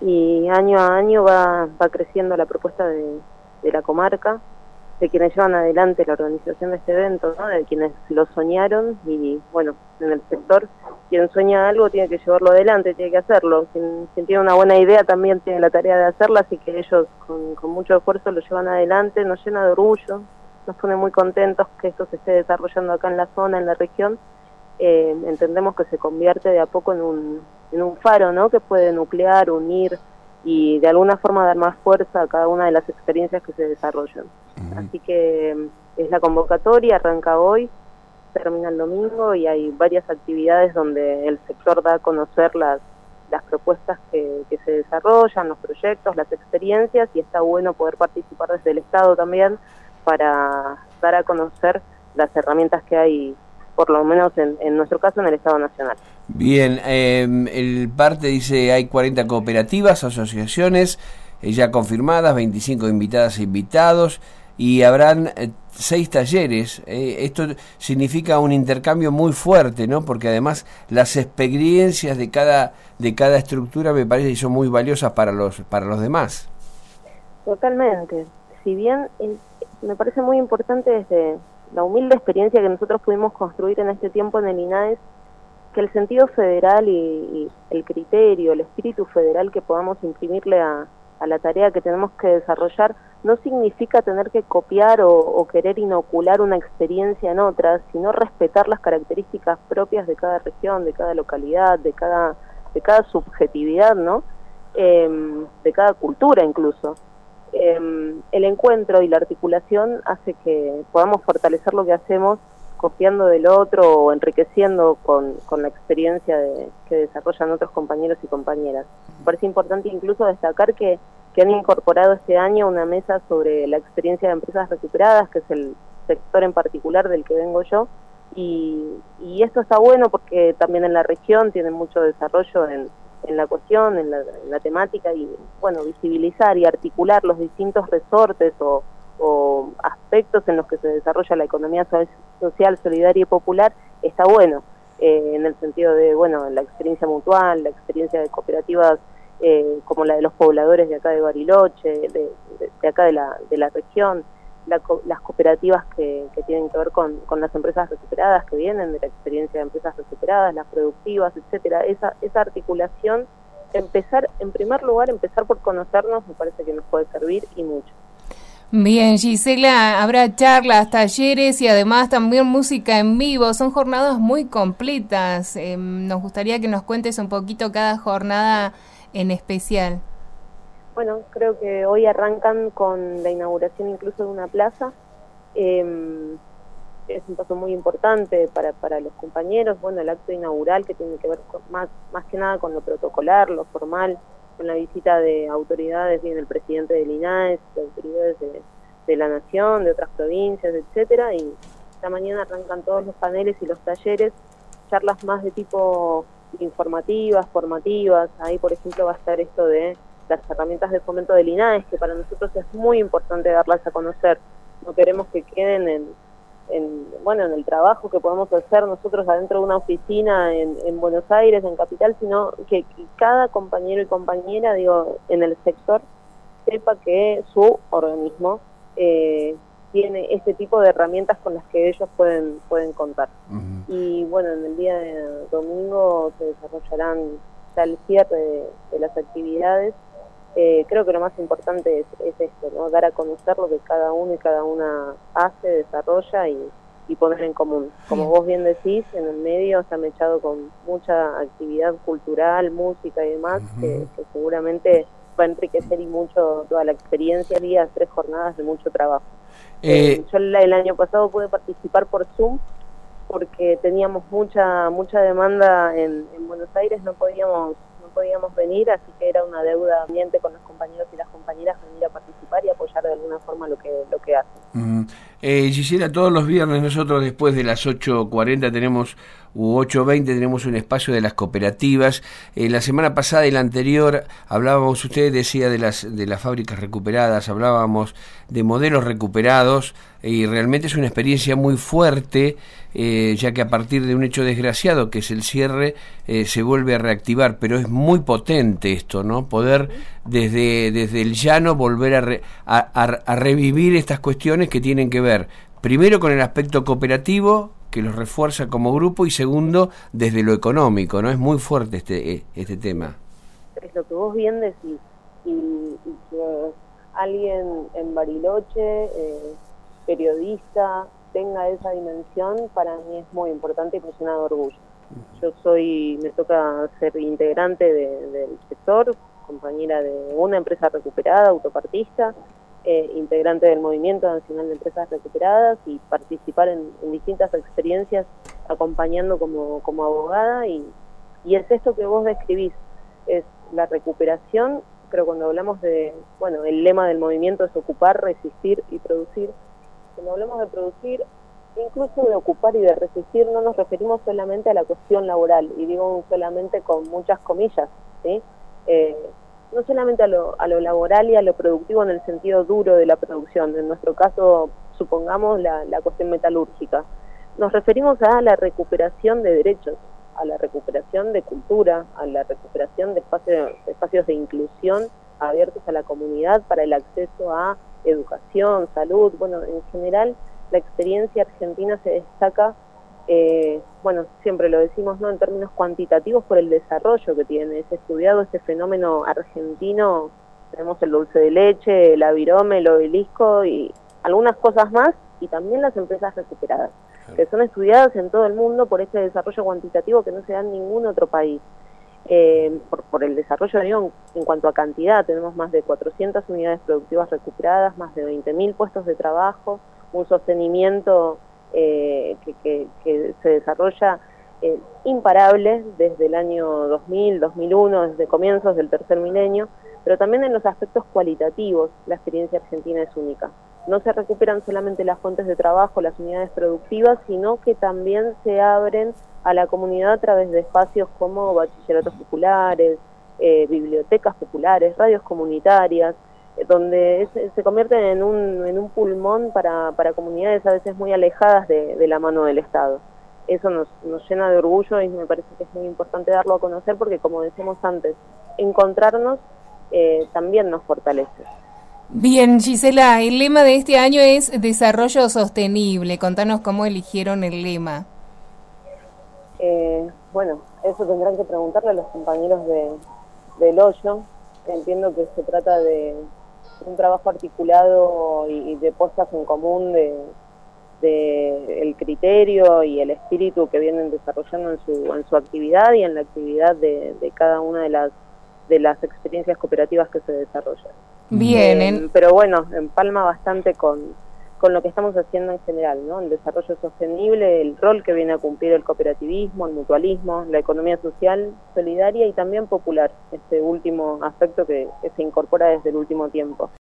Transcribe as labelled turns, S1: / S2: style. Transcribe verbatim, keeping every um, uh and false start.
S1: y año a año va, va creciendo la propuesta de, de la comarca, de quienes llevan adelante la organización de este evento, ¿no? De quienes lo soñaron y, bueno, en el sector, quien sueña algo tiene que llevarlo adelante, tiene que hacerlo. Quien, quien tiene una buena idea también tiene la tarea de hacerla, así que ellos con, con mucho esfuerzo lo llevan adelante, nos llena de orgullo, nos pone muy contentos que esto se esté desarrollando acá en la zona, en la región. Eh, entendemos que se convierte de a poco en un, en un faro, ¿no? Que puede nuclear, unir y de alguna forma dar más fuerza a cada una de las experiencias que se desarrollan. Uh-huh. Así que es la convocatoria, arranca hoy, termina el domingo y hay varias actividades donde el sector da a conocer las, las propuestas que, que se desarrollan, los proyectos, las experiencias, y está bueno poder participar desde el Estado también para dar a conocer las herramientas que hay, por lo menos en, en nuestro caso, en el Estado Nacional.
S2: Bien, eh, el parte dice hay cuarenta cooperativas, asociaciones eh, ya confirmadas, veinticinco invitadas e invitados, y habrán eh, seis talleres. Eh, esto significa un intercambio muy fuerte, ¿no? Porque además las experiencias de cada de cada estructura me parece que son muy valiosas para los para los demás.
S1: Totalmente. Si bien eh, me parece muy importante desde la humilde experiencia que nosotros pudimos construir en este tiempo en el I N A E S, que el sentido federal y, y el criterio, el espíritu federal que podamos imprimirle a, a la tarea que tenemos que desarrollar, no significa tener que copiar o, o querer inocular una experiencia en otra, sino respetar las características propias de cada región, de cada localidad, de cada, de cada subjetividad, ¿no? Eh, de cada cultura incluso. Eh, el encuentro y la articulación hace que podamos fortalecer lo que hacemos copiando del otro o enriqueciendo con, con la experiencia de, que desarrollan otros compañeros y compañeras. Me parece importante incluso destacar que, que han incorporado este año una mesa sobre la experiencia de empresas recuperadas, que es el sector en particular del que vengo yo, y, y esto está bueno porque también en la región tienen mucho desarrollo en, en la cuestión, en la, en la temática, y bueno, visibilizar y articular los distintos resortes o o aspectos en los que se desarrolla la economía so- social, solidaria y popular, está bueno, eh, en el sentido de, bueno, la experiencia mutual, la experiencia de cooperativas eh, como la de los pobladores de acá de Bariloche, de, de, de acá de la, de la región, la co- las cooperativas que, que tienen que ver con, con las empresas recuperadas, que vienen de la experiencia de empresas recuperadas, las productivas, etcétera. Esa, esa articulación, empezar, en primer lugar, empezar por conocernos, me parece que nos puede servir y mucho.
S3: Bien, Gisela, habrá charlas, talleres y además también música en vivo. Son jornadas muy completas. Eh, nos gustaría que nos cuentes un poquito cada jornada en especial.
S1: Bueno, creo que hoy arrancan con la inauguración incluso de una plaza. Eh, es un paso muy importante para, para los compañeros. Bueno, el acto inaugural que tiene que ver con, más, más que nada con lo protocolar, lo formal, con la visita de autoridades, bien el presidente del I N A E S, de autoridades de, de la nación, de otras provincias, etcétera, y esta mañana arrancan todos los paneles y los talleres, charlas más de tipo informativas, formativas. Ahí, por ejemplo, va a estar esto de las herramientas de fomento del I N A E S, que para nosotros es muy importante darlas a conocer. No queremos que queden en, en bueno, en el trabajo que podemos hacer nosotros adentro de una oficina en, en Buenos Aires, en Capital, sino que, que cada compañero y compañera, digo, en el sector, sepa que su organismo eh, tiene este tipo de herramientas con las que ellos pueden pueden contar. Uh-huh. Y bueno, en el día de domingo se desarrollarán ya el cierre de, de las actividades. Eh, creo que lo más importante es, es esto, ¿no? Dar a conocer lo que cada uno y cada una hace, desarrolla y, y poner en común. Como vos bien decís, en el medio se ha mechado con mucha actividad cultural, música y demás, uh-huh. que, que seguramente va a enriquecer y mucho toda la experiencia, días, tres jornadas de mucho trabajo. Eh, eh, yo el, el año pasado pude participar por Zoom porque teníamos mucha mucha demanda en, en Buenos Aires, no podíamos no podíamos venir, así que era una deuda pendiente con los compañeros y las compañeras venir a participar y apoyar de alguna forma lo que lo que hacen.
S2: Uh-huh. eh, Gisela, todos los viernes nosotros después de las ocho cuarenta tenemos u ocho veinte tenemos un espacio de las cooperativas. Eh, la semana pasada y la anterior hablábamos, usted decía de las de las fábricas recuperadas, hablábamos de modelos recuperados, y realmente es una experiencia muy fuerte, eh, ya que a partir de un hecho desgraciado que es el cierre, eh, se vuelve a reactivar, pero es muy potente esto, ¿no? Poder desde, desde el llano volver a, re, a, a, a revivir estas cuestiones que tienen que ver primero con el aspecto cooperativo, que los refuerza como grupo, y segundo, desde lo económico, ¿no? Es muy fuerte este este tema.
S1: Es lo que vos bien decís, y, y que alguien en Bariloche, eh, periodista, tenga esa dimensión, para mí es muy importante y me llena de orgullo. Yo soy, me toca ser integrante de, del sector, compañera de una empresa recuperada, autopartista, Eh, integrante del Movimiento Nacional de Empresas Recuperadas, y participar en, en distintas experiencias acompañando como, como abogada, y, y es esto que vos describís, es la recuperación. Pero cuando hablamos de, bueno, el lema del movimiento es ocupar, resistir y producir. Cuando hablamos de producir, incluso de ocupar y de resistir, no nos referimos solamente a la cuestión laboral, y digo solamente con muchas comillas, ¿sí? Eh, no solamente a lo, a lo laboral y a lo productivo en el sentido duro de la producción, en nuestro caso, supongamos la, la cuestión metalúrgica. Nos referimos a la recuperación de derechos, a la recuperación de cultura, a la recuperación de espacios, de espacios de inclusión abiertos a la comunidad para el acceso a educación, salud. Bueno, en general la experiencia argentina se destaca, Eh, bueno, siempre lo decimos, ¿no?, en términos cuantitativos, por el desarrollo que tiene. Es estudiado este fenómeno argentino, tenemos el dulce de leche, el avirome, el obelisco y algunas cosas más, y también las empresas recuperadas, que son estudiadas en todo el mundo por este desarrollo cuantitativo que no se da en ningún otro país. Eh, por, por el desarrollo, digo, en, en cuanto a cantidad, tenemos más de cuatrocientas unidades productivas recuperadas, más de veinte mil puestos de trabajo, un sostenimiento Eh, que, que, que se desarrolla eh, imparable desde el año dos mil, dos mil uno, desde comienzos del tercer milenio, pero también en los aspectos cualitativos la experiencia argentina es única. No se recuperan solamente las fuentes de trabajo, las unidades productivas, sino que también se abren a la comunidad a través de espacios como bachilleratos populares, eh, bibliotecas populares, radios comunitarias, donde es, se convierten en un, en un pulmón para, para comunidades a veces muy alejadas de, de la mano del Estado. Eso nos, nos llena de orgullo, y me parece que es muy importante darlo a conocer, porque, como decíamos antes, encontrarnos eh, también nos fortalece.
S3: Bien, Gisela, el lema de este año es Desarrollo Sostenible. Contanos cómo eligieron el lema.
S1: Eh, bueno, eso tendrán que preguntarle a los compañeros de, del Hoyo. Entiendo que se trata de un trabajo articulado y de puestas en común de, de el criterio y el espíritu que vienen desarrollando en su en su actividad y en la actividad de, de cada una de las de las experiencias cooperativas que se desarrollan.
S3: Bien,
S1: eh,
S3: en...
S1: pero bueno, empalma bastante con con lo que estamos haciendo en general, ¿no? El desarrollo sostenible, el rol que viene a cumplir el cooperativismo, el mutualismo, la economía social, solidaria y también popular, este último aspecto que, que se incorpora desde el último tiempo.